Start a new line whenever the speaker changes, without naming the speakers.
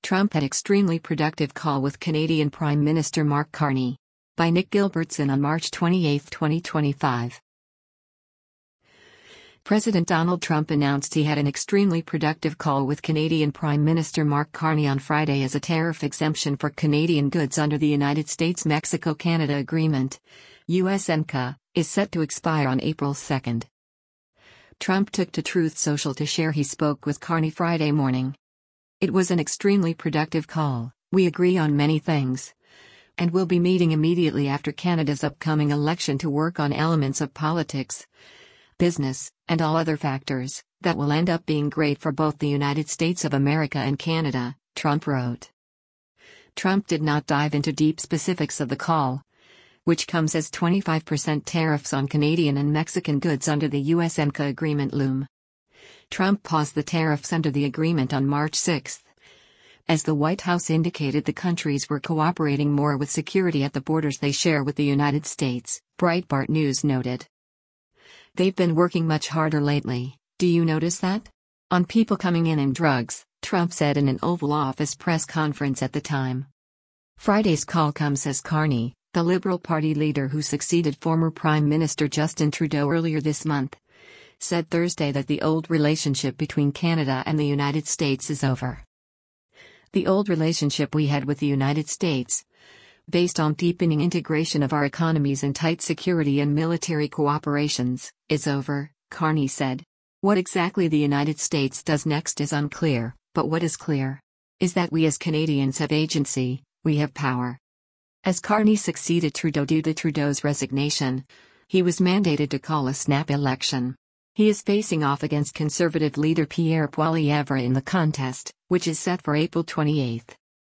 Trump had extremely productive call with Canadian Prime Minister Mark Carney. By Nick Gilbertson on March 28, 2025. President Donald Trump announced he had an extremely productive call with Canadian Prime Minister Mark Carney on Friday as a tariff exemption for Canadian goods under the United States-Mexico-Canada Agreement, USMCA, is set to expire on April 2. Trump took to Truth Social to share he spoke with Carney Friday morning. "It was an extremely productive call, we agree on many things. And we'll be meeting immediately after Canada's upcoming election to work on elements of politics, business, and all other factors that will end up being great for both the United States of America and Canada," Trump wrote. Trump did not dive into deep specifics of the call, which comes as 25% tariffs on Canadian and Mexican goods under the USMCA agreement loom. Trump paused the tariffs under the agreement on March 6, as the White House indicated the countries were cooperating more with security at the borders they share with the United States, Breitbart News noted. "They've been working much harder lately, do you notice that? On people coming in and drugs," Trump said in an Oval Office press conference at the time. Friday's call comes as Carney, the Liberal Party leader who succeeded former Prime Minister Justin Trudeau earlier this month, said Thursday that the old relationship between Canada and the United States is over. "The old relationship we had with the United States, based on deepening integration of our economies and tight security and military cooperations, is over," Carney said. "What exactly the United States does next is unclear, but what is clear is that we as Canadians have agency, we have power." As Carney succeeded Trudeau due to Trudeau's resignation, he was mandated to call a snap election. He is facing off against Conservative leader Pierre Poilievre in the contest, which is set for April 28.